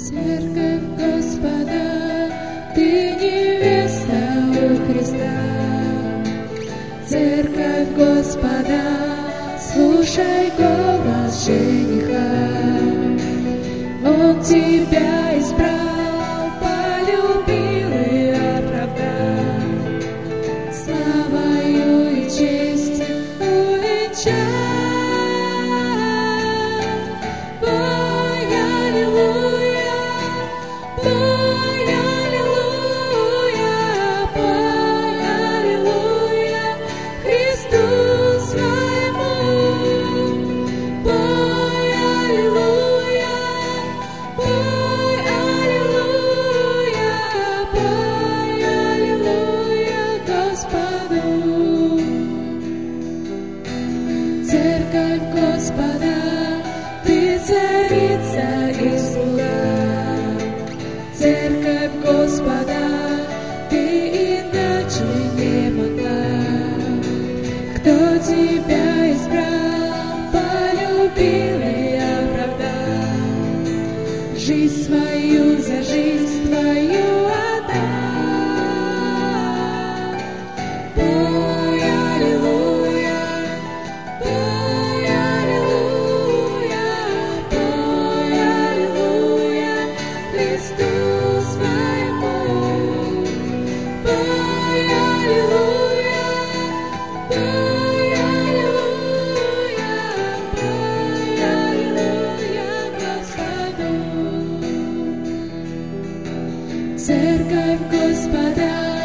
Церковь Господа, ты невеста у Христа. Церковь Господа, слушай голос жениха. Он тебя избрал, полюбил и оправдал, славою и честью увенчал. Пой аллилуйя, пой аллилуйя, пой аллилуйя Христу своему. Пой аллилуйя, пой аллилуйя, пой аллилуйя Господу. Церковь Господа, ты царица и слуга. Церковь Господа, ты иначе не могла. Кто тебя избрал, полюбил и оправдал, жизнь свою за жизнь твою отдал. Пой аллилуйя, пой аллилуйя, пой аллилуйя Христу своему. Пой аллилуйя, пой аллилуйя, пой аллилуйя Господу. Церковь Господа,